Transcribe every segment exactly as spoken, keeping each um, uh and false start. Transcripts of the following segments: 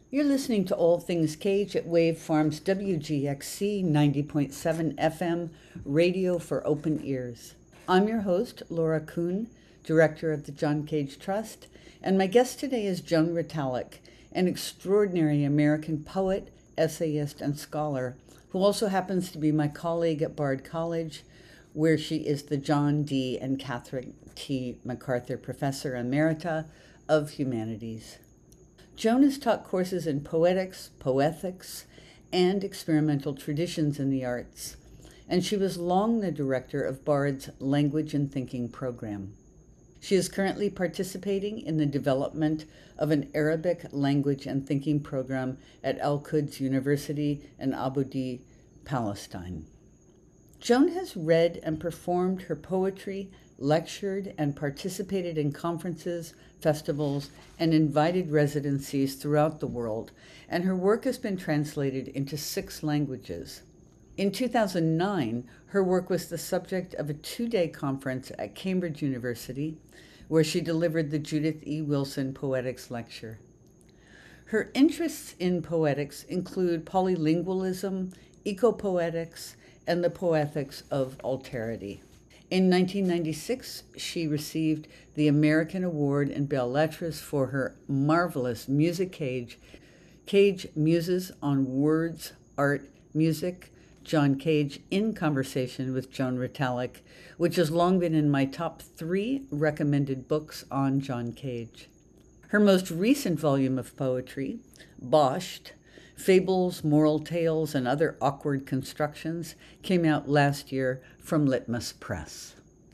You're listening to All Things Cage at Wave Farms W G X C ninety point seven F M, radio for open ears. I'm your host, Laura Kuhn, director of the John Cage Trust, and my guest today is Joan Retallack, an extraordinary American poet, essayist, and scholar who also happens to be my colleague at Bard College, where she is the John D. and Catherine T. MacArthur Professor Emerita of Humanities. Joan has taught courses in poetics, poethics, and experimental traditions in the arts, and she was long the director of Bard's Language and Thinking program. She is currently participating in the development of an Arabic language and thinking program at Al-Quds University in Abu Dhabi, Palestine. Joan has read and performed her poetry, lectured and participated in conferences, festivals, and invited residencies throughout the world, and her work has been translated into six languages. In two thousand nine, her work was the subject of a two-day conference at Cambridge University, where she delivered the Judith E. Wilson Poetics Lecture. Her interests in poetics include polylingualism, ecopoetics, and the poetics of alterity. In nineteen ninety-six, she received the American Award in Belles Lettres for her marvelous music cage, Cage Muses on Words, Art, Music, John Cage in Conversation with Joan Retallack, which has long been in my top three recommended books on John Cage. Her most recent volume of poetry, Boshed, Fables, Moral Tales, and Other Awkward Constructions, came out last year from Litmus Press.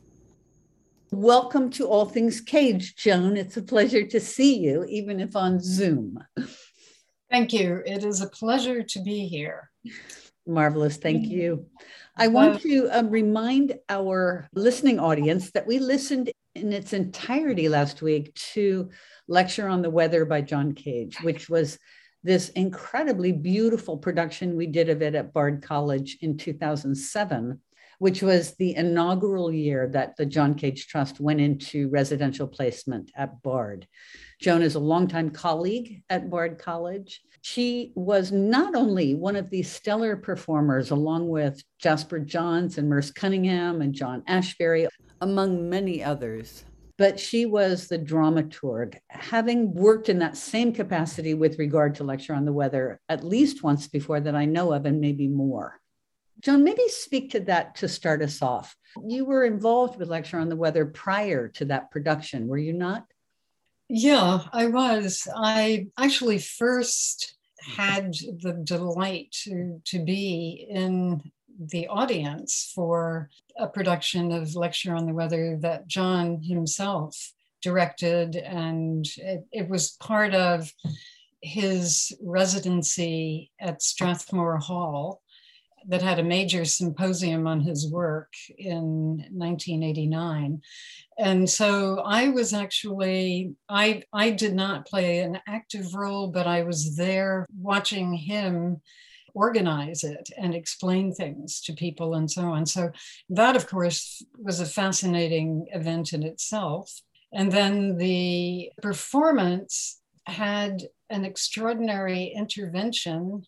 Welcome to All Things Cage, Joan. It's a pleasure to see you, even if on Zoom. Thank you. It is a pleasure to be here. Marvelous. Thank you. I want to um, remind our listening audience that we listened in its entirety last week to Lecture on the Weather by John Cage, which was this incredibly beautiful production we did of it at Bard College in two thousand seven, which was the inaugural year that the John Cage Trust went into residential placement at Bard. Joan is a longtime colleague at Bard College. She was not only one of the stellar performers, along with Jasper Johns and Merce Cunningham and John Ashbery, among many others, but she was the dramaturg, having worked in that same capacity with regard to Lecture on the Weather at least once before that I know of, and maybe more. Joan, maybe speak to that to start us off. You were involved with Lecture on the Weather prior to that production, were you not? Yeah, I was. I actually first had the delight to, to be in the audience for a production of Lecture on the Weather that John himself directed, and it, it was part of his residency at Strathmore Hall that had a major symposium on his work in nineteen eighty-nine. And so I was actually, I, I did not play an active role, but I was there watching him organize it and explain things to people and so on. So that, of course, was a fascinating event in itself. And then the performance had an extraordinary intervention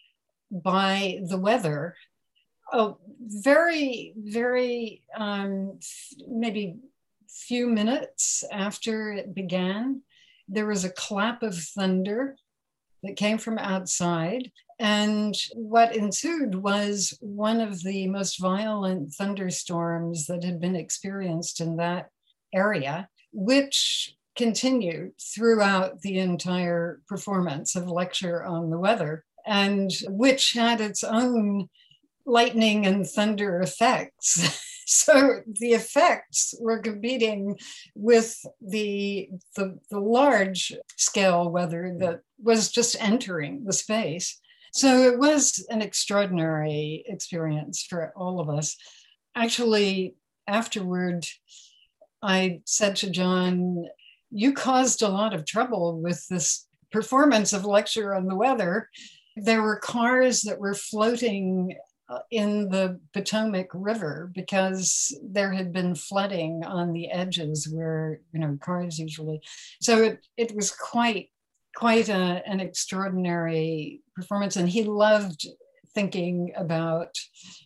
by the weather. Oh, very, very, um, maybe few minutes after it began, there was a clap of thunder that came from outside. And what ensued was one of the most violent thunderstorms that had been experienced in that area, which continued throughout the entire performance of Lecture on the Weather, and which had its own lightning and thunder effects. So the effects were competing with the, the, the large scale weather that was just entering the space. So it was an extraordinary experience for all of us. Actually, afterward, I said to John, you caused a lot of trouble with this performance of Lecture on the Weather. There were cars that were floating in the Potomac River because there had been flooding on the edges where, you know, cars usually. So it, it was quite quite a, an extraordinary performance. And he loved thinking about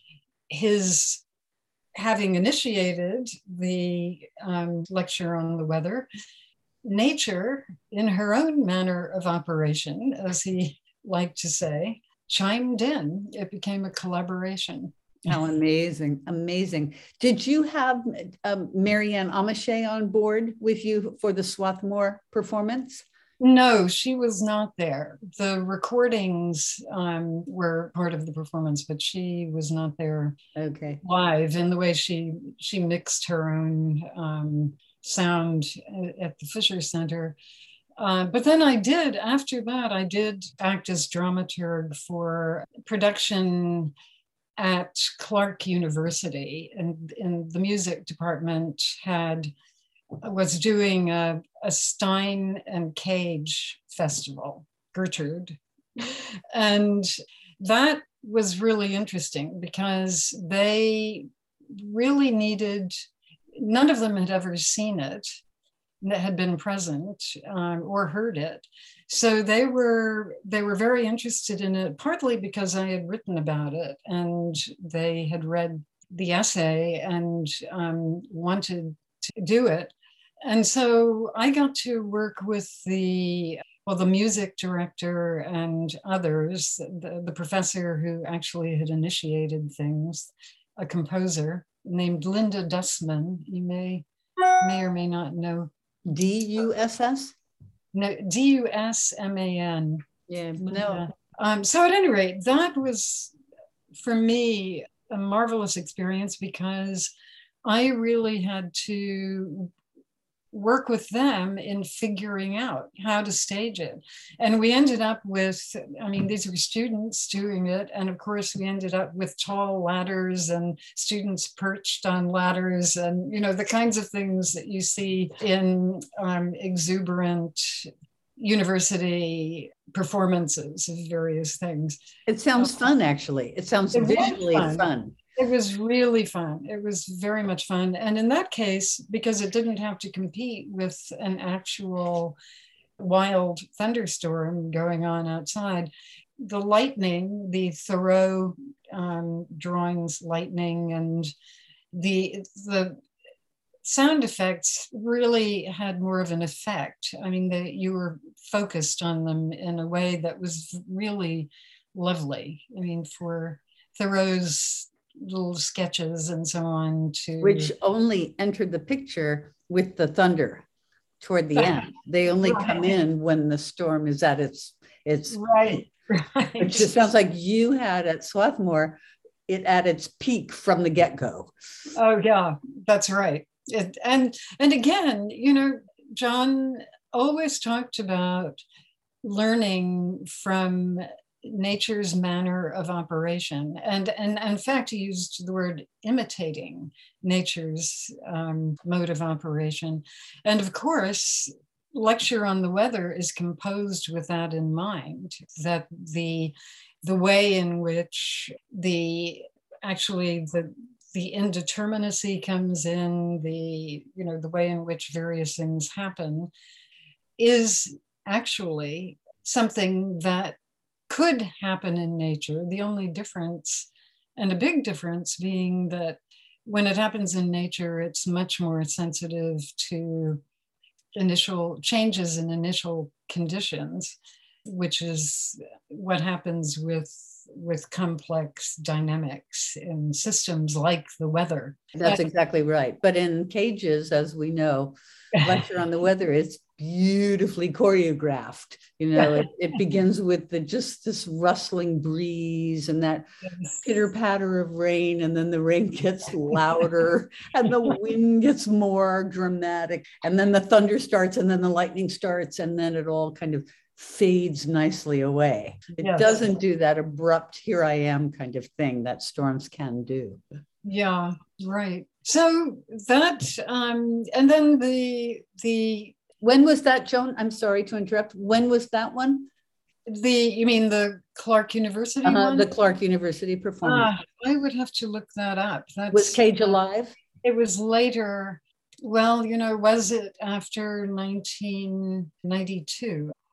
his having initiated the um, lecture on the weather. Nature, in her own manner of operation, as he liked to say, chimed in. It became a collaboration. How amazing, amazing. Did you have um, Marianne Amache on board with you for the Swarthmore performance? No, she was not there. The recordings um, were part of the performance, but she was not there okay. live in the way she she mixed her own um, sound at the Fisher Center. Uh, but then I did, after that, I did act as dramaturg for production at Clark University, and, and the music department had was doing a, a Stein and Cage festival, Gertrude. And that was really interesting because they really needed, none of them had ever seen it, that had been present um, or heard it. So they were they were very interested in it, partly because I had written about it and they had read the essay and um, wanted to do it. And so I got to work with the, well, the music director and others, the, the professor who actually had initiated things, a composer named Linda Dussman. You may, may or may not know. D U S S? No, D U S M A N. Yeah, no. Um, so at any rate, that was, for me, a marvelous experience because I really had to work with them in figuring out how to stage it. And we ended up with, I mean, these were students doing it. And of course, we ended up with tall ladders and students perched on ladders and, you know, the kinds of things that you see in um, exuberant university performances of various things. It sounds um, fun, actually. It sounds it visually fun. fun. It was really fun. It was very much fun. And in that case, because it didn't have to compete with an actual wild thunderstorm going on outside, the lightning, the Thoreau um, drawings, lightning, and the, the sound effects really had more of an effect. I mean, the, you were focused on them in a way that was really lovely. I mean, for Thoreau's little sketches and so on to which only entered the picture with the thunder toward the end. They only right. come in when the storm is at its its right, right. It just sounds like you had at Swarthmore it at its peak from the get-go. Oh yeah, that's right. It, and and again, you know, John always talked about learning from nature's manner of operation. And, and, and in fact, he used the word imitating nature's um, mode of operation. And of course, Lecture on the Weather is composed with that in mind, that the, the way in which the, actually the, the indeterminacy comes in, the, you know, the way in which various things happen is actually something that could happen in nature. The only difference, and a big difference, being that when it happens in nature, it's much more sensitive to initial changes in initial conditions, which is what happens with, with complex dynamics in systems like the weather. That's exactly right. But in Cages, as we know, Lecture on the Weather is beautifully choreographed. You know, it, it begins with the just this rustling breeze and that yes. pitter patter of rain, and then the rain gets louder and the wind gets more dramatic, and then the thunder starts, and then the lightning starts, and then it all kind of fades nicely away. It yes. doesn't do that abrupt here I am kind of thing that storms can do. Yeah, right. So that um and then the the when was that, Joan? I'm sorry to interrupt. When was that one? The, you mean the Clark University uh-huh, one? The Clark University performance. Uh, I would have to look that up. That's, was Cage alive? It was later. Well, you know, was it after nineteen ninety-two?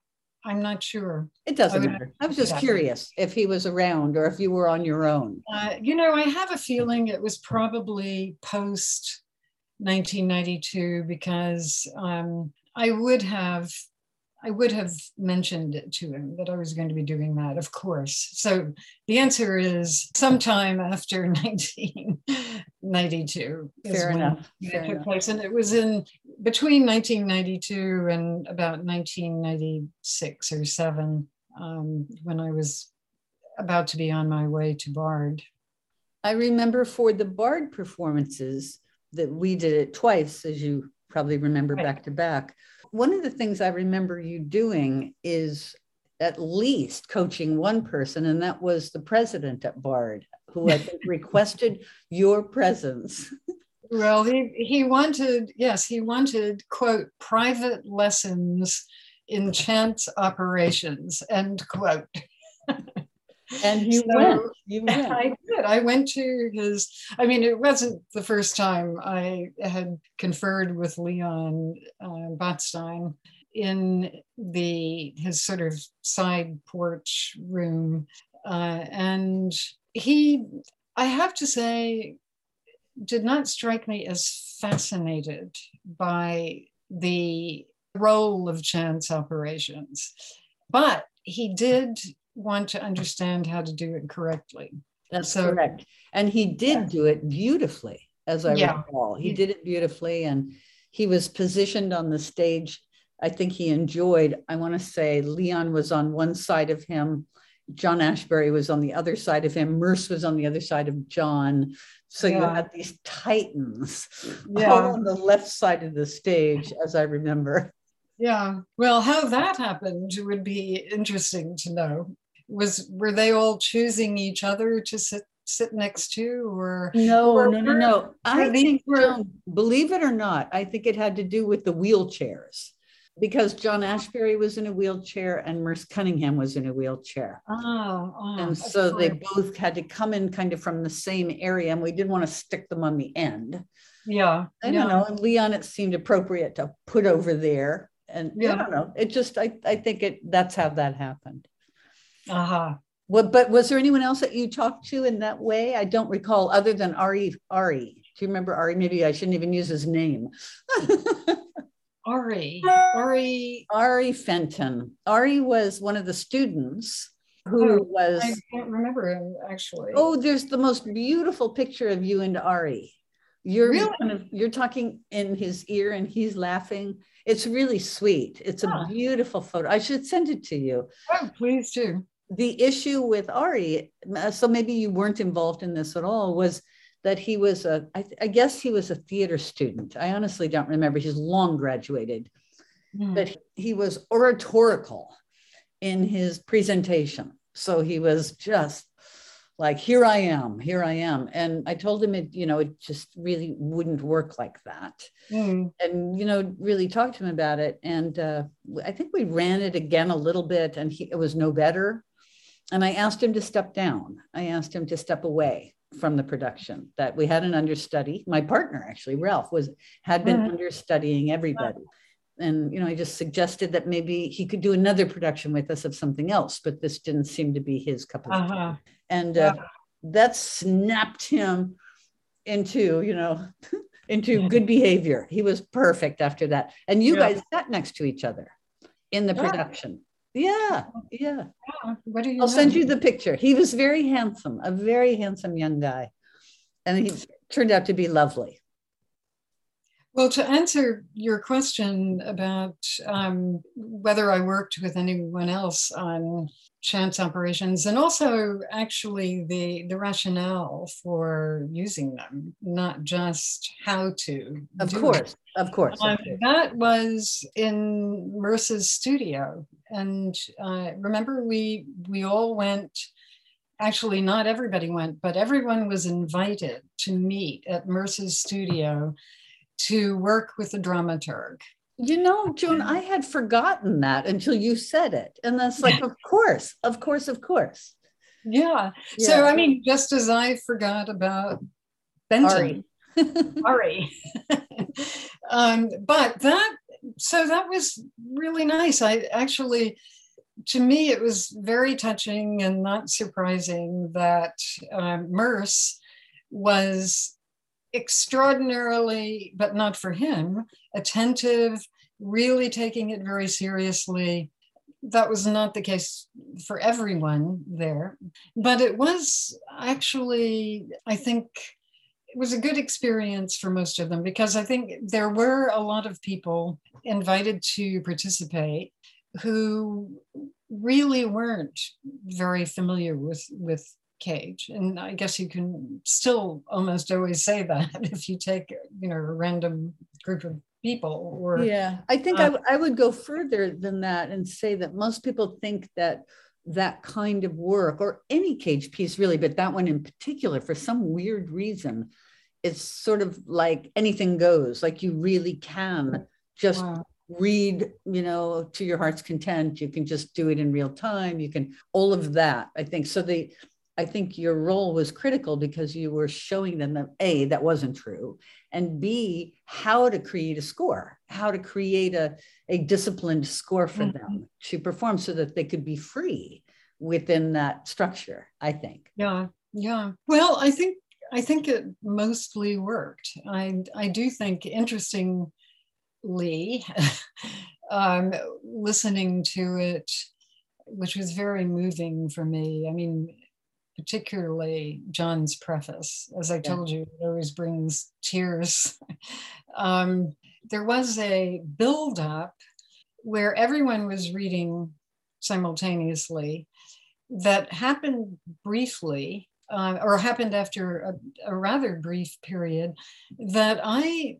I'm not sure. It doesn't I would- matter. I was just curious if he was around or if you were on your own. Uh, you know, I have a feeling it was probably post nineteen ninety-two because um, I would have I would have mentioned it to him that I was going to be doing that, of course. So the answer is sometime after nineteen ninety-two. Fair enough. It Fair took enough. place, and it was in between nineteen ninety-two and about nineteen ninety-six or seven, um, when I was about to be on my way to Bard. I remember for the Bard performances that we did it twice, as you probably remember, Right. back to back. One of the things I remember you doing is at least coaching one person, and that was the president at Bard, who I think requested your presence. Well, he, he wanted, yes, he wanted, quote, private lessons in chance operations, end quote. And you So, went. You went. I did. I went to his, I mean, it wasn't the first time I had conferred with Leon uh, Botstein in the his sort of side porch room. Uh, and he, I have to say, did not strike me as fascinated by the role of chance operations, but he did want to understand how to do it correctly. That's So- correct. And he did Yeah. do it beautifully, as I Yeah. recall. He He- did it beautifully, and he was positioned on the stage. I think he enjoyed, I want to say Leon was on one side of him, John Ashbery was on the other side of him, Merce was on the other side of John. So you Yeah. had these titans Yeah. all on the left side of the stage, as I remember. Yeah. Well, how that happened would be interesting to know. Was were they all choosing each other to sit sit next to, or No, or no, no, were- no. I were these think, were- Joan, believe it or not, I think it had to do with the wheelchairs, because John Ashbery was in a wheelchair and Merce Cunningham was in a wheelchair. Oh, oh, And of so they course. both had to come in kind of from the same area, and we didn't want to stick them on the end. Yeah. I yeah. don't know. And Leon, it seemed appropriate to put over there. And I Yeah. don't know. It just, I, I think it, that's how that happened. Uh-huh. What, but was there anyone else that you talked to in that way? I don't recall, other than Ari. Ari, do you remember Ari? Maybe I shouldn't even use his name. Ari. Ari. Ari Fenton. Ari was one of the students who Oh, was. I can't remember him actually. Oh, there's the most beautiful picture of you and Ari. You're Really? kind of, you're talking in his ear and he's laughing. It's really sweet. It's a Huh. beautiful photo. I should send it to you. Oh, please do. The issue with Ari, uh, so maybe you weren't involved in this at all, was that he was a, I, th- I guess he was a theater student. I honestly don't remember. He's long graduated, Mm. but he was oratorical in his presentation. So he was just like, here I am, here I am. And I told him it, you know, it just really wouldn't work like that. Mm. And, you know, really talked to him about it. And uh, I think we ran it again a little bit and he, it was no better. And I asked him to step down. I asked him to step away from the production, that we had an understudy. My partner, actually, Ralph, was had been Mhm. understudying everybody. And, you know, I just suggested that maybe he could do another production with us of something else, but this didn't seem to be his cup of tea. Uh-huh. And uh, that snapped him into, you know, into good behavior. He was perfect after that. And you Yeah. guys sat next to each other in the Yeah. production. Yeah, yeah. Yeah. What do you I'll know? send you the picture. He was very handsome, a very handsome young guy. And he turned out to be lovely. Well, to answer your question about um, whether I worked with anyone else on chance operations, and also actually the, the rationale for using them, not just how to. Of do course, it. of course. Um, of course. that was in Merce's studio. And uh, remember, we we all went, actually not everybody went, but everyone was invited to meet at Merce's studio to work with the dramaturg. You know, Joan, I had forgotten that until you said it. And that's like, of course, of course, of course. Yeah. Yeah. So, I mean, just as I forgot about Benton, Ari. Ari. um, but that, so that was really nice. I actually, to me, it was very touching and not surprising that uh, Merce was extraordinarily, but not for him, attentive, really taking it very seriously. That was not the case for everyone there, but it was actually, I think, it was a good experience for most of them, because I think there were a lot of people invited to participate who really weren't very familiar with, with Cage. And I guess you can still almost always say that if you take, you know, a random group of people. Or yeah, I think uh, I, I would go further than that and say that most people think that that kind of work, or any Cage piece really, but that one in particular, for some weird reason, it's sort of like anything goes. Like you really can just wow. read, you know, to your heart's content. You can just do it in real time. You can, all of that, I think. So the, I think your role was critical because you were showing them that A, that wasn't true, and B, how to create a score, how to create a, a disciplined score for mm-hmm. them to perform so that they could be free within that structure, I think. Yeah, yeah. Well, I think I think it mostly worked. I I do think, interestingly, um, listening to it, which was very moving for me. I mean, particularly John's preface, as I told yeah. you, it always brings tears. um, there was a build-up where everyone was reading simultaneously that happened briefly, uh, or happened after a, a rather brief period, that I,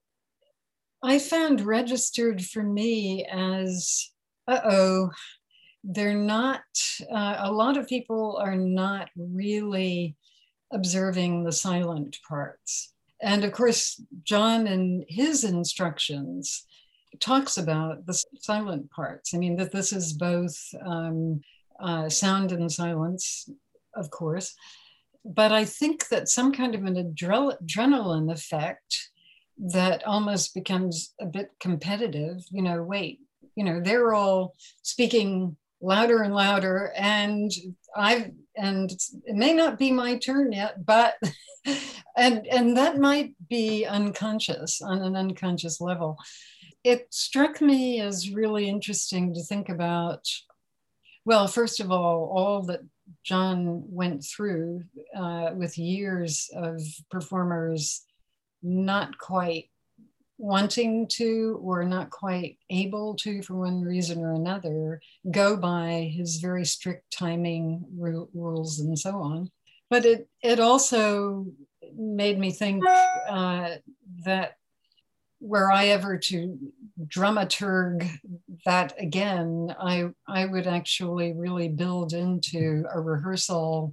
I found registered for me as, uh-oh, they're not, uh, a lot of people are not really observing the silent parts. And of course, John in his instructions talks about the silent parts. I mean, that this is both um, uh, sound and silence, of course, but I think that some kind of an adre- adrenaline effect that almost becomes a bit competitive, you know, wait, you know, they're all speaking louder and louder, and I've, and it may not be my turn yet, but, and, and that might be unconscious, on an unconscious level. It struck me as really interesting to think about, well, first of all, all that John went through uh, with years of performers not quite wanting to, or not quite able to, for one reason or another, go by his very strict timing ru- rules and so on. But it, it also made me think uh, that were I ever to dramaturg that again, I, I would actually really build into a rehearsal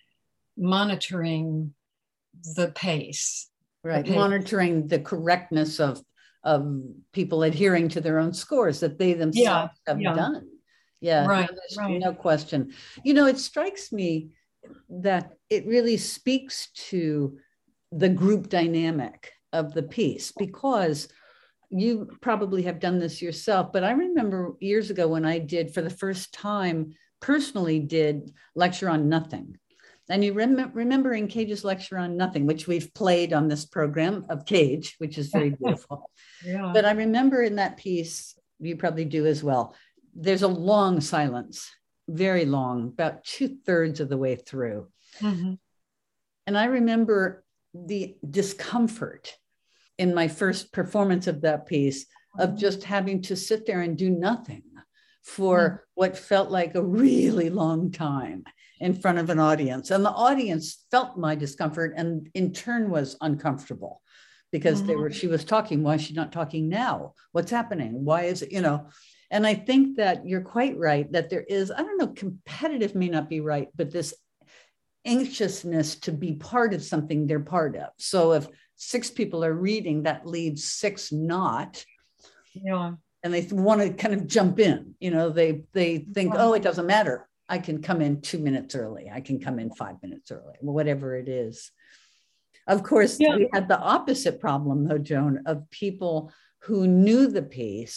monitoring the pace. Right, the pace. Monitoring the correctness of, of people adhering to their own scores that they themselves yeah, have yeah. done. Yeah, right, no, right. no question. You know, it strikes me that it really speaks to the group dynamic of the piece, because you probably have done this yourself, but I remember years ago when I did, for the first time, personally did Lecture on Nothing. And you rem- remember in Cage's Lecture on Nothing, which we've played on this program of Cage, which is very beautiful. Yeah. But I remember in that piece, you probably do as well, there's a long silence, very long, about two thirds of the way through. Mm-hmm. And I remember the discomfort in my first performance of that piece of just having to sit there and do nothing for mm. what felt like a really long time in front of an audience. And the audience felt my discomfort and in turn was uncomfortable because mm-hmm. they were, she was talking. Why is she not talking now? What's happening? Why is it, you know? And I think that you're quite right that there is, I don't know, competitive may not be right, but this anxiousness to be part of something they're part of. So if six people are reading, that leads six not. Yeah. And they want to kind of jump in, you know, they, they think, wow. oh, it doesn't matter. I can come in two minutes early. I can come in five minutes early, whatever it is. Of course, yeah. we had the opposite problem though, Joan, of people who knew the piece.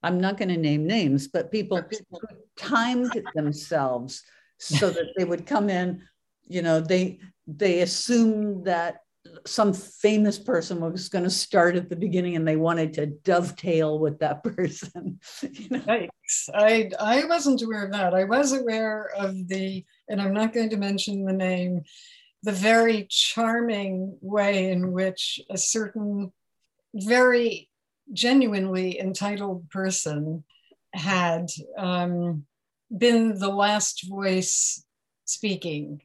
I'm not going to name names, but people who timed themselves so that they would come in, you know, they they assumed that some famous person was going to start at the beginning and they wanted to dovetail with that person. You know? Yikes. I, I wasn't aware of that. I was aware of the, and I'm not going to mention the name, the very charming way in which a certain very genuinely entitled person had um, been the last voice speaking.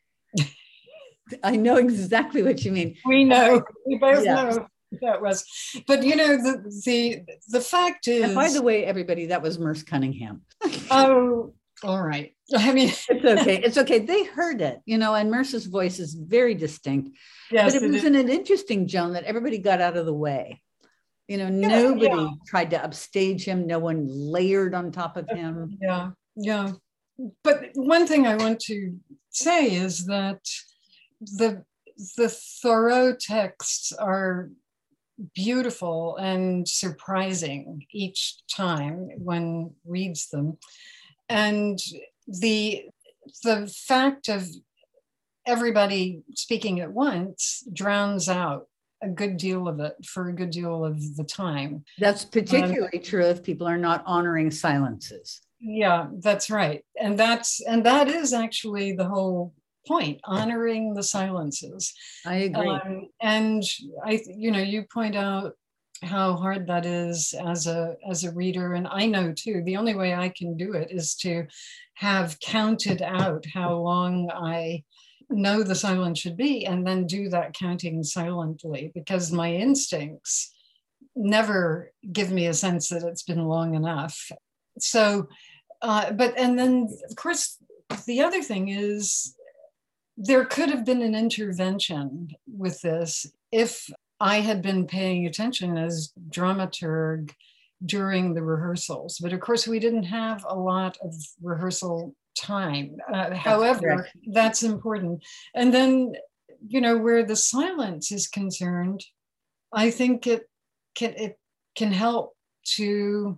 I know exactly what you mean. We know, we both yeah. know that was, but you know, the the the fact is. And by the way, everybody, that was Merce Cunningham. Oh, all right. I mean, it's okay. It's okay. They heard it, you know, and Merce's voice is very distinct. Yes, but it, it wasn't it interesting, Joan, that everybody got out of the way. You know, yeah, nobody yeah. tried to upstage him. No one layered on top of him. Yeah, yeah. But one thing I want to say is that the the Thoreau texts are beautiful and surprising each time one reads them. And the the fact of everybody speaking at once drowns out a good deal of it for a good deal of the time. That's particularly um, true if people are not honoring silences. Yeah, that's right. And that's and that is actually the whole point, honoring the silences. I agree. Um, and I, you know, you point out how hard that is as a as a reader, and I know too. The only way I can do it is to have counted out how long I know the silence should be, and then do that counting silently, because my instincts never give me a sense that it's been long enough. So, uh, but and then of course the other thing is, there could have been an intervention with this if I had been paying attention as dramaturg during the rehearsals. But of course, we didn't have a lot of rehearsal time. Uh, that's however, correct. That's important. And then, you know, where the silence is concerned, I think it can it can help to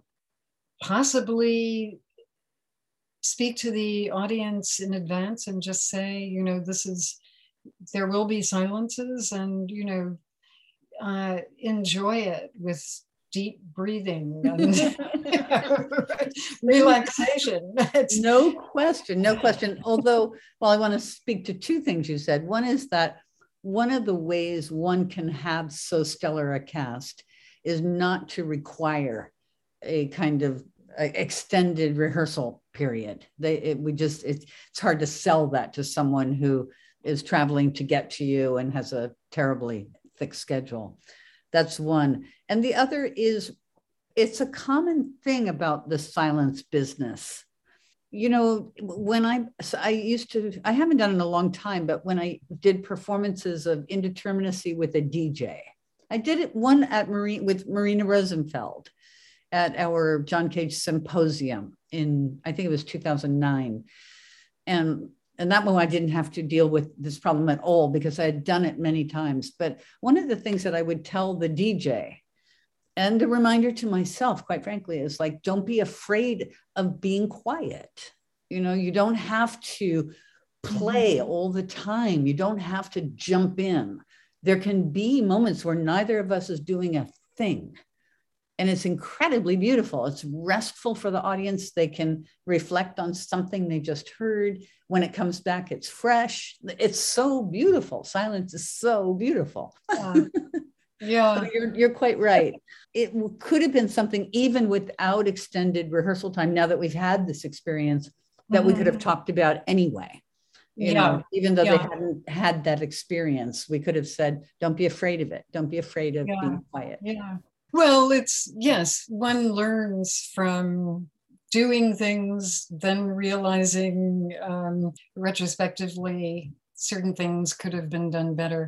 possibly speak to the audience in advance and just say, you know, this is, there will be silences, and, you know, uh, enjoy it with deep breathing and you know, relaxation. It's, no question, no question. Although, well, I want to speak to two things you said. One is that one of the ways one can have so stellar a cast is not to require a kind of extended rehearsal period. They, it, we just, it, it's hard to sell that to someone who is traveling to get to you and has a terribly thick schedule. That's one. And the other is, it's a common thing about the silence business. You know, when I, so I used to, I haven't done it in a long time, but when I did performances of Indeterminacy with a D J, I did it one at Marine with Marina Rosenfeld at our John Cage Symposium in, I think it was two thousand nine. And, and that one I didn't have to deal with this problem at all because I had done it many times. But one of the things that I would tell the D J, and a reminder to myself, quite frankly, is like, don't be afraid of being quiet. You know, you don't have to play all the time. You don't have to jump in. There can be moments where neither of us is doing a thing. And it's incredibly beautiful. It's restful for the audience. They can reflect on something they just heard. When it comes back, it's fresh. It's so beautiful. Silence is so beautiful. Yeah. Yeah. So you're, you're quite right. It could have been something even without extended rehearsal time, now that we've had this experience, that mm-hmm. we could have talked about anyway. You yeah. know, even though yeah. they hadn't had that experience, we could have said, don't be afraid of it. Don't be afraid of yeah. being quiet. Yeah. Well, it's, yes, one learns from doing things, then realizing um, retrospectively certain things could have been done better.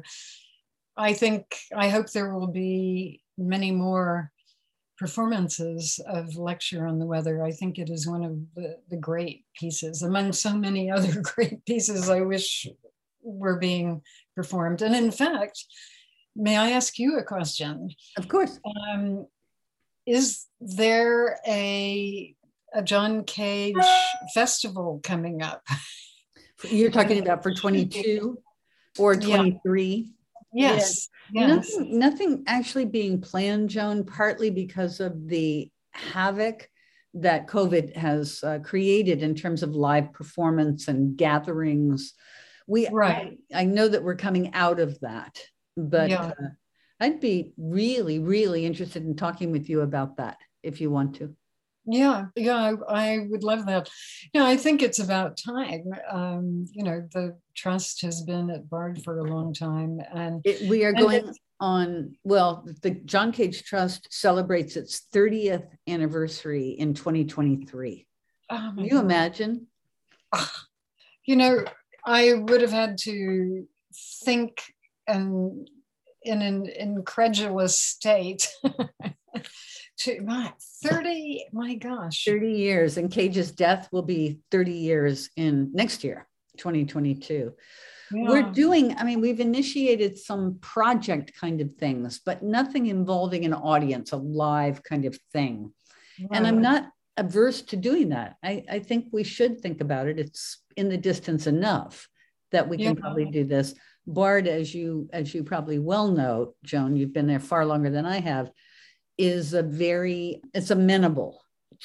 I think, I hope there will be many more performances of Lecture on the Weather. I think it is one of the, the great pieces, among so many other great pieces I wish were being performed. And in fact, may I ask you a question? Of course. Um, is there a a John Cage festival coming up? You're talking about for twenty-two or twenty-three? Yeah. Yes. Yeah. Yes. Nothing, nothing actually being planned, Joan, partly because of the havoc that COVID has uh, created in terms of live performance and gatherings. We, right. I, I know that we're coming out of that, but yeah. uh, I'd be really, really interested in talking with you about that if you want to. Yeah, yeah, I, I would love that. Yeah, I think it's about time. Um, you know, the trust has been at Bard for a long time, and it, we are and going on. Well, the John Cage Trust celebrates its thirtieth anniversary in twenty twenty-three. Oh Can you God. imagine? You know, I would have had to think and in an incredulous state. To my thirty, my gosh. thirty years, and Cage's death will be thirty years in next year, twenty twenty-two. Yeah. We're doing, I mean, we've initiated some project kind of things, but nothing involving an audience, a live kind of thing. Right. And I'm not averse to doing that. I, I think we should think about it. It's in the distance enough that we can yeah. probably do this. Bard, as you, as you probably well know, Joan, you've been there far longer than I have, is a very, it's amenable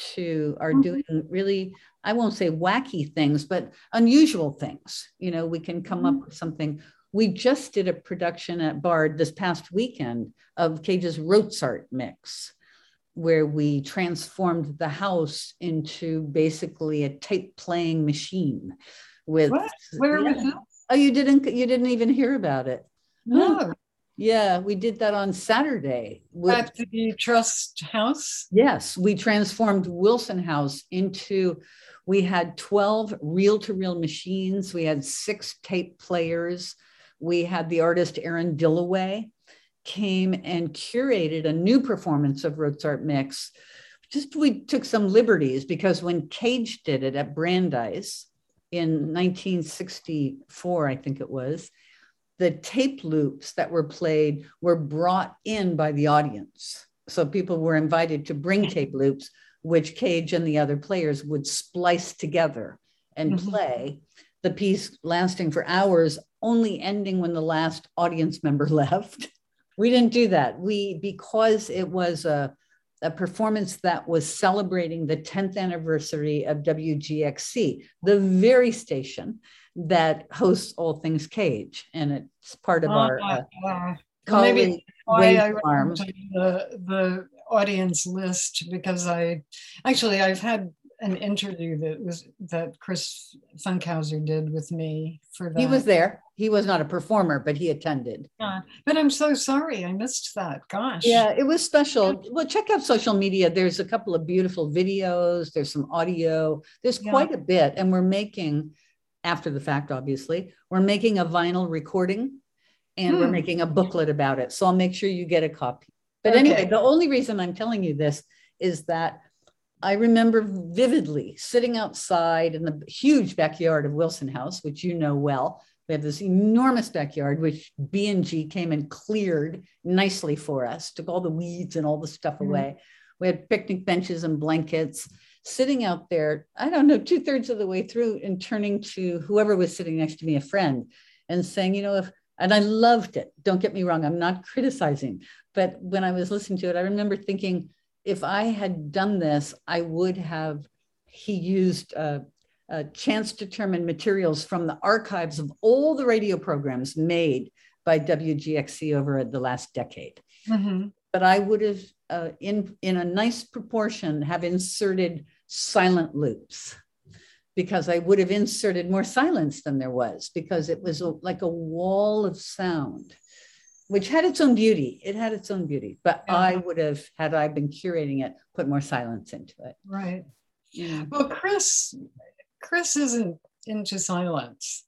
to our mm-hmm. doing really, I won't say wacky things, but unusual things. You know, we can come mm-hmm. up with something. We just did a production at Bard this past weekend of Cage's Rotsart mix, where we transformed the house into basically a tape playing machine with, what? Where yeah. was it? Oh, you didn't, you didn't even hear about it. No. Yeah, we did that on Saturday. At the Trust House? Yes, we transformed Wilson House into, we had twelve reel-to-reel machines. We had six tape players. We had the artist Aaron Dillaway came and curated a new performance of Rotsart Mix. Just we took some liberties because when Cage did it at Brandeis in nineteen sixty-four, I think it was, the tape loops that were played were brought in by the audience. So people were invited to bring tape loops, which Cage and the other players would splice together and mm-hmm. play, the piece lasting for hours, only ending when the last audience member left. We didn't do that. We, because it was a, a performance that was celebrating the tenth anniversary of W G X C, the very station that hosts All Things Cage, and it's part of oh, our uh, uh, well, maybe why I went to the the audience list, because I actually I've had an interview that was that Chris Funkhauser did with me for that. He was there. He was not a performer, but he attended. Yeah, but I'm so sorry I missed that. Gosh. Yeah, it was special. Well, check out social media. There's a couple of beautiful videos. There's some audio. There's yeah. quite a bit, and we're making. After the fact, obviously, we're making a vinyl recording and hmm. we're making a booklet about it. So I'll make sure you get a copy. But okay. anyway, the only reason I'm telling you this is that I remember vividly sitting outside in the huge backyard of Wilson House, which you know well. We have this enormous backyard, which B and G came and cleared nicely for us, took all the weeds and all the stuff hmm. away. We had picnic benches and blankets. Sitting out there, I don't know, two thirds of the way through, and turning to whoever was sitting next to me, a friend, and saying, you know, if, and I loved it. Don't get me wrong, I'm not criticizing. But when I was listening to it, I remember thinking, if I had done this, I would have, he used uh, uh, chance determined materials from the archives of all the radio programs made by W G X C over the last decade. Mm-hmm. But I would have, uh, in, in a nice proportion, have inserted silent loops, because I would have inserted more silence than there was, because it was a, like a wall of sound, which had its own beauty. It had its own beauty, but yeah. I would have, had I been curating it, put more silence into it. Right. Yeah. Well, Chris, Chris isn't into silence.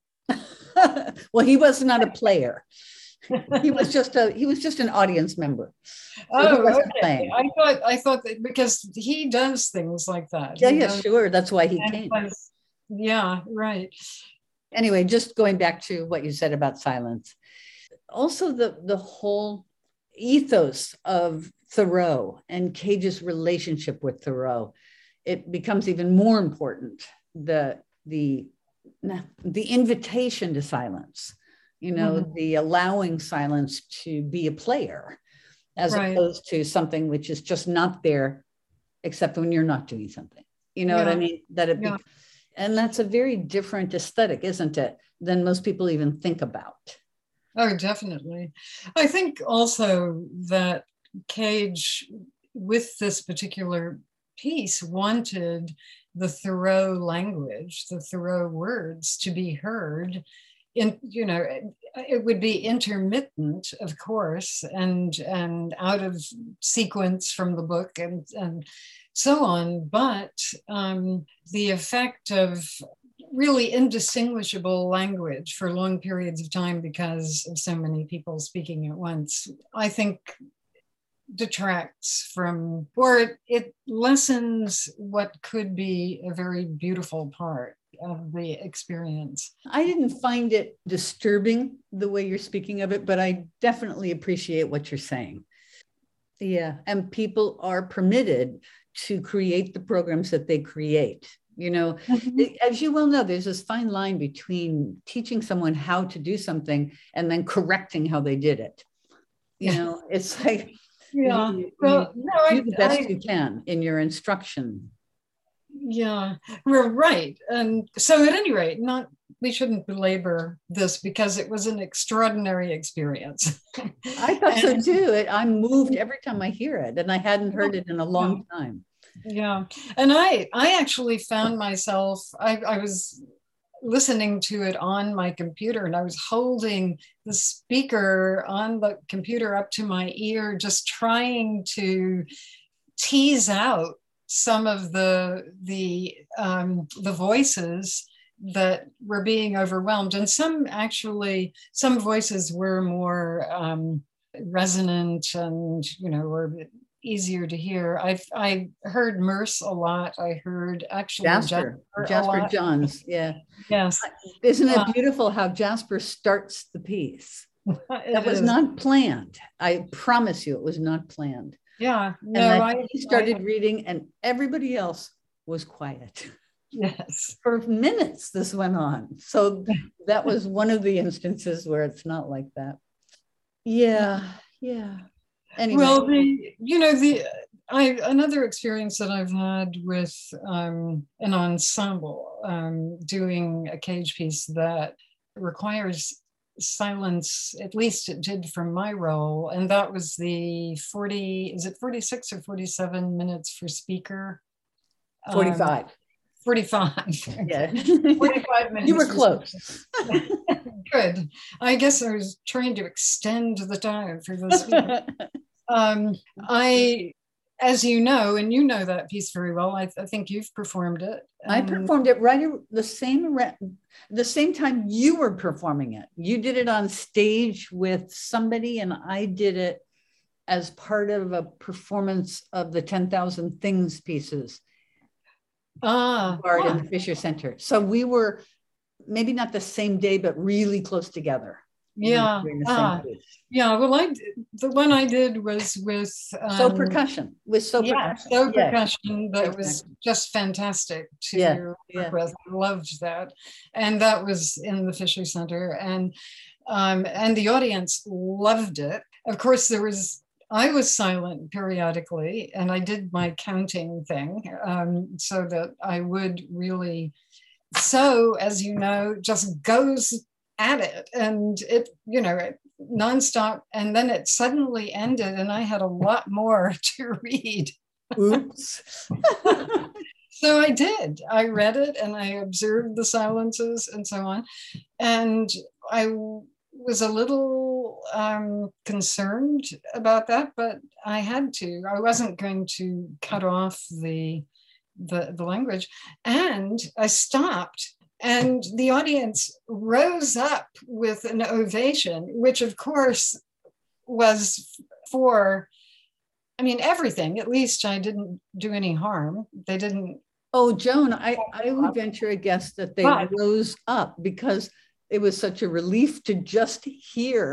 Well, he was not a player. he was just a he was just an audience member. So oh, okay. Playing. I thought I thought that because he does things like that. Yeah, yeah, sure. That's why he came. Was, yeah, right. Anyway, just going back to what you said about silence. Also, the the whole ethos of Thoreau and Cage's relationship with Thoreau, it becomes even more important. The, the, the invitation to silence, you know, mm-hmm. the allowing silence to be a player, as right. opposed to something which is just not there, except when you're not doing something. You know yeah. what I mean? That it, yeah. be, and that's a very different aesthetic, isn't it, than most people even think about. Oh, definitely. I think also that Cage, with this particular piece, wanted the Thoreau language, the Thoreau words to be heard. In, you know, it, it would be intermittent, of course, and and out of sequence from the book and, and so on. But um, the effect of really indistinguishable language for long periods of time because of so many people speaking at once, I think detracts from, or it, it lessens what could be a very beautiful part of the experience. I didn't find it disturbing the way you're speaking of it, but I definitely appreciate what you're saying. Yeah, and people are permitted to create the programs that they create. You know, mm-hmm. as you well know, there's this fine line between teaching someone how to do something and then correcting how they did it. You yeah. know, it's like, yeah, you, well, you no, do I, the best I, you can in your instruction. Yeah, we're right. And so at any rate, not we shouldn't belabor this because it was an extraordinary experience. I thought so too. It, I'm moved every time I hear it, and I hadn't heard it in a long yeah. time. Yeah, and I I actually found myself, I, I was listening to it on my computer, and I was holding the speaker on the computer up to my ear, just trying to tease out some of the the um, the voices that were being overwhelmed, and some actually some voices were more um, resonant and you know were easier to hear. I I heard Merce a lot. I heard actually Jasper Jasper, Jasper Johns. Yeah. Yes. Isn't it uh, beautiful how Jasper starts the piece? That was is. not planned. I promise you, it was not planned. Yeah. No, and I he started I, reading, and everybody else was quiet. Yes. For minutes, this went on. So that was one of the instances where it's not like that. Yeah. Yeah. Anyway. Well, the, you know, the, I, another experience that I've had with um, an ensemble um, doing a Cage piece that requires silence, at least it did from my role, and that was the forty, is it forty-six or forty-seven minutes for speaker? forty-five. Um, forty-five. Yeah. forty-five minutes. You were close. Good. I guess I was trying to extend the time for this. um, I, as you know, and you know that piece very well, I, I think you've performed it. I performed it right the same the same time you were performing it. You did it on stage with somebody, and I did it as part of a performance of the ten thousand Things pieces. Ah, art ah. in the Fisher Center. So we were maybe not the same day, but really close together. Yeah. Ah, yeah. Well, I the one I did was with um, So Percussion. With So yeah, Percussion. So yes. Percussion. That exactly. was just fantastic to yeah. work yeah. with. I loved that, and that was in the Fisher Center, and um, and the audience loved it. Of course, there was. I was silent periodically, and I did my counting thing um, so that I would really, so as you know, just goes at it, and it, you know, it, nonstop, and then it suddenly ended, and I had a lot more to read. Oops. So I did. I read it, and I observed the silences, and so on, and I was a little um, concerned about that, but I had to. I wasn't going to cut off the, the, the language. And I stopped, and the audience rose up with an ovation, which of course was for, I mean, everything. At least I didn't do any harm. They didn't. Oh, Joan, I, I would venture a guess that they but, rose up because it was such a relief to just hear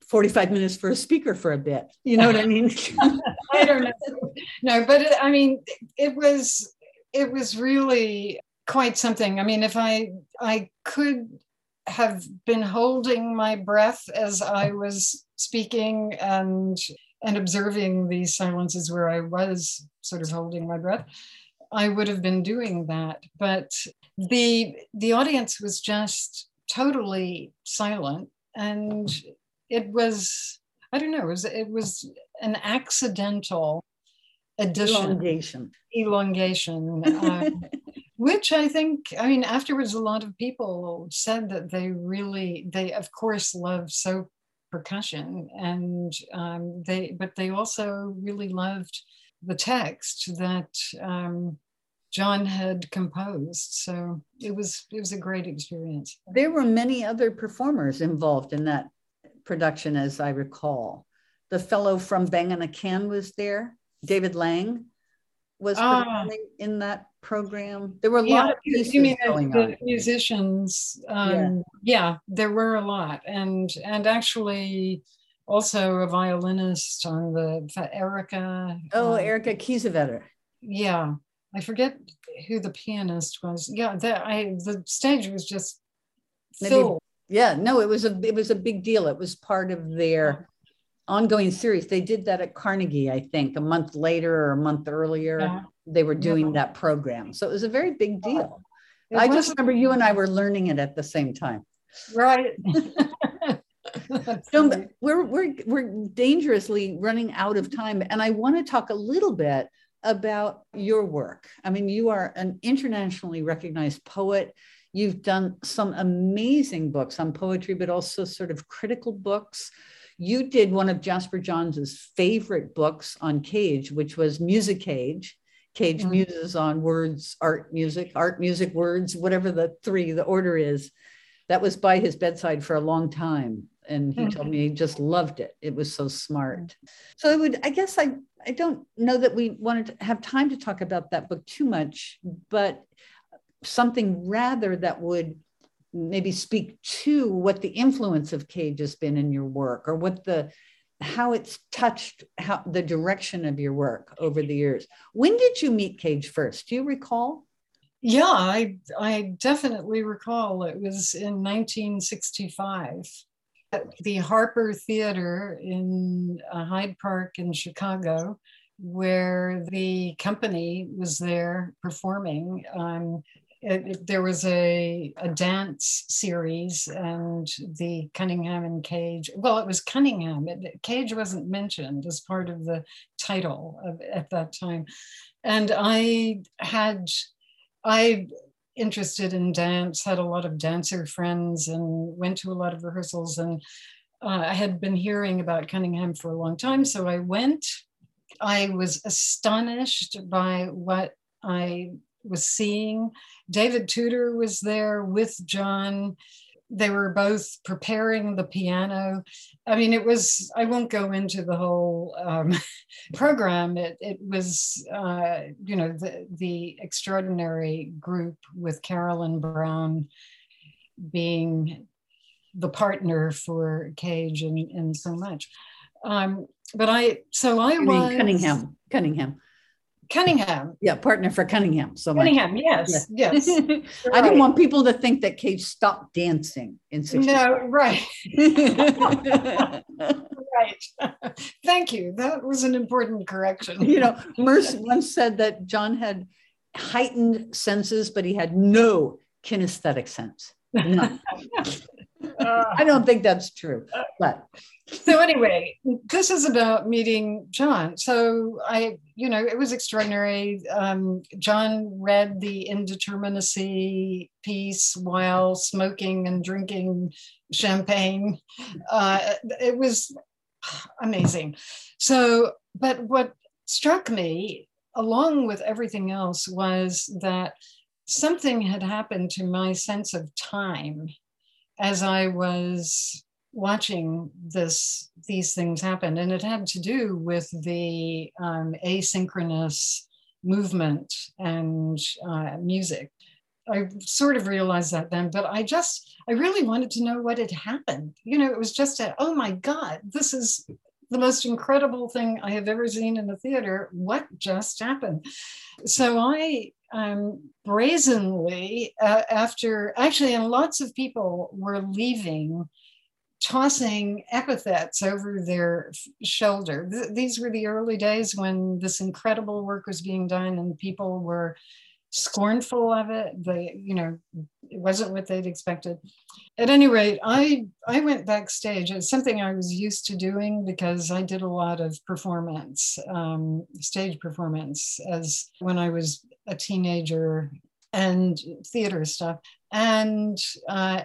forty-five minutes for a speaker for a bit. You know what I mean? I don't know. No, but it, I mean, it was, it was really quite something. I mean, if I, I could have been holding my breath as I was speaking and, and observing these silences where I was sort of holding my breath, I would have been doing that. But the, the audience was just totally silent, and it was, I don't know, it was, it was an accidental addition. Elongation. Elongation. um, which I think, I mean, afterwards, a lot of people said that they really, they of course love so percussion, and um, they, but they also really loved the text that um, John had composed. So it was, it was a great experience. There were many other performers involved in that production, as I recall. The fellow from Bang on a Can was there. David Lang was Ah. performing in that program. There were a Yeah, lot of pieces you mean going the on. musicians? Um, Yeah. yeah, there were a lot, and and actually also a violinist on the Erica. Oh, um, Erica Kiesewetter. Yeah, I forget who the pianist was. Yeah, the, I the stage was just Maybe- filled. Yeah, no, it was a it was a big deal. It was part of their ongoing series. They did that at Carnegie, I think, a month later or a month earlier. Yeah. They were doing Yeah. that program. So it was a very big deal. It I was- just remember you and I were learning it at the same time. Right. So we're, we're, we're dangerously running out of time. And I want to talk a little bit about your work. I mean, you are an internationally recognized poet. You've done some amazing books on poetry, but also sort of critical books. You did one of Jasper Johns' favorite books on Cage, which was Music Cage. Cage mm-hmm. muses on words, art, music, art, music, words, whatever the three, the order is. That was by his bedside for a long time. And he mm-hmm. told me he just loved it. It was so smart. So I would, I guess I, I don't know that we wanted to have time to talk about that book too much, but something rather that would maybe speak to what the influence of Cage has been in your work, or what the, how it's touched how the direction of your work over the years. When did you meet Cage first? Do you recall? Yeah, I, I definitely recall. It was in nineteen sixty-five at the Harper Theater in uh, Hyde Park in Chicago, where the company was there performing. Um, It, it, there was a, a dance series, and the Cunningham and Cage, well, it was Cunningham. It, Cage wasn't mentioned as part of the title of, at that time. And I had, I interested in dance, had a lot of dancer friends, and went to a lot of rehearsals. And uh, I had been hearing about Cunningham for a long time. So I went. I was astonished by what I was seeing. David Tudor was there with John. They were both preparing the piano. I mean, it was, I won't go into the whole um, program. It, it was, uh, you know, the, the extraordinary group with Carolyn Brown being the partner for Cage and, and so much. Um, but I, so I you was- mean Cunningham, Cunningham. Cunningham. Yeah, partner for Cunningham. So Cunningham, much. yes, yes. I right. didn't want people to think that Cage stopped dancing in sixty-five. No, right. Right. Thank you. That was an important correction. You know, Merce once said that John had heightened senses, but he had no kinesthetic sense. None. Uh, I don't think that's true, but. So anyway, this is about meeting John. So I, you know, it was extraordinary. Um, John read the Indeterminacy piece while smoking and drinking champagne. Uh, it was amazing. So, but what struck me, along with everything else, was that something had happened to my sense of time as I was watching this, these things happen. And it had to do with the um, asynchronous movement and uh, music. I sort of realized that then, but I just, I really wanted to know what had happened. You know, it was just a, oh my God, this is the most incredible thing I have ever seen in the theater. What just happened? So I um, brazenly, uh, after, actually, and lots of people were leaving, tossing epithets over their shoulder. Th- these were the early days when this incredible work was being done and people were scornful of it. They, you know, it wasn't what they'd expected. At any rate, I I went backstage. It's something I was used to doing because I did a lot of performance, um, stage performance, as when I was a teenager, and theater stuff. And uh,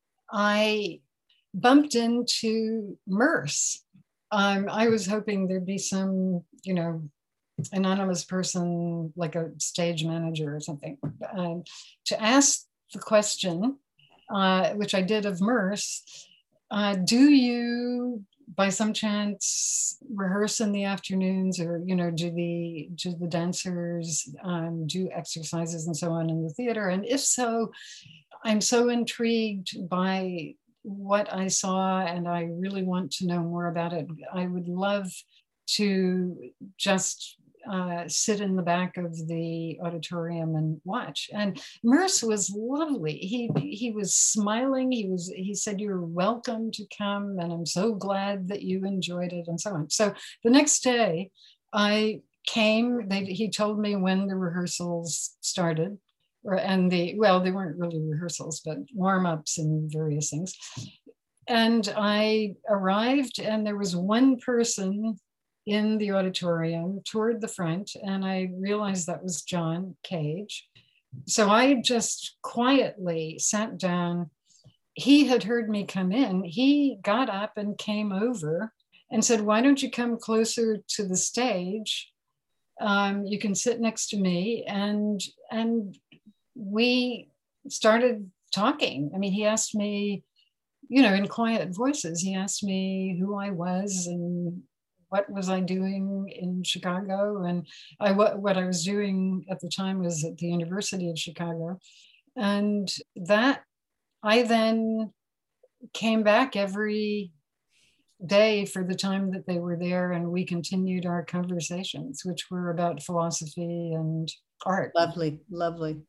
I bumped into Merce. Um, I was hoping there'd be some, you know, anonymous person, like a stage manager or something, um, to ask the question, uh, which I did of Merce, uh, do you, by some chance, rehearse in the afternoons, or, you know, do the, do the dancers um, do exercises and so on in the theater? And if so, I'm so intrigued by what I saw, and I really want to know more about it. I would love to just uh, sit in the back of the auditorium and watch. And Merce was lovely. He he was smiling. He was he said, "You're welcome to come, and I'm so glad that you enjoyed it," and so on. So the next day, I came. They, he told me when the rehearsals started. And the, well, they weren't really rehearsals, but warm-ups and various things. And I arrived, and there was one person in the auditorium toward the front, and I realized that was John Cage. So I just quietly sat down. He had heard me come in. He got up and came over and said, "Why don't you come closer to the stage? Um, you can sit next to me." And and we started talking. I mean, he asked me, you know, in quiet voices, he asked me who I was and what was I doing in Chicago. And I, what, what I was doing at the time was at the University of Chicago. And that, I then came back every day for the time that they were there, and we continued our conversations, which were about philosophy and art. Lovely, lovely.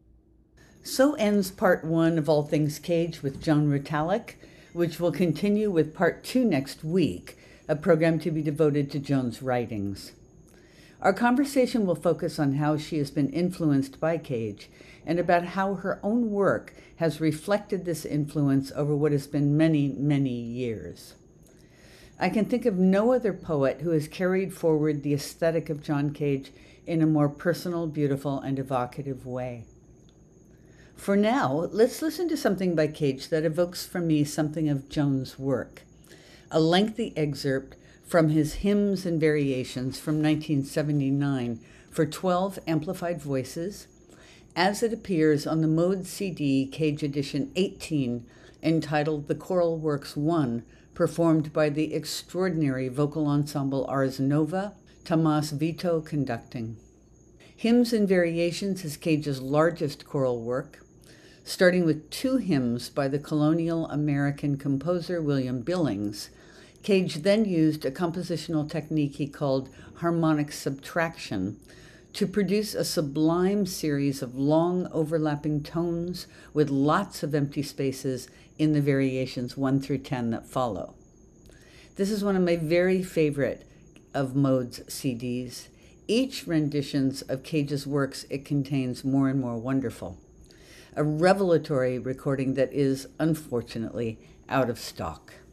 So ends part one of All Things Cage with Joan Retallack, which will continue with part two next week, a program to be devoted to Joan's writings. Our conversation will focus on how she has been influenced by Cage and about how her own work has reflected this influence over what has been many, many years. I can think of no other poet who has carried forward the aesthetic of John Cage in a more personal, beautiful, and evocative way. For now, let's listen to something by Cage that evokes for me something of Joan's work. A lengthy excerpt from his Hymns and Variations from nineteen seventy-nine for twelve amplified voices, as it appears on the Mode C D Cage Edition eighteen, entitled The Choral Works one, performed by the extraordinary vocal ensemble Ars Nova, Tomas Vito conducting. Hymns and Variations is Cage's largest choral work, starting with two hymns by the colonial American composer William Billings. Cage then used a compositional technique he called harmonic subtraction to produce a sublime series of long overlapping tones with lots of empty spaces in the variations one through ten that follow. This is one of my very favorite of Mode's C Ds. Each renditions of Cage's works it contains more and more wonderful. A revelatory recording that is, unfortunately, out of stock.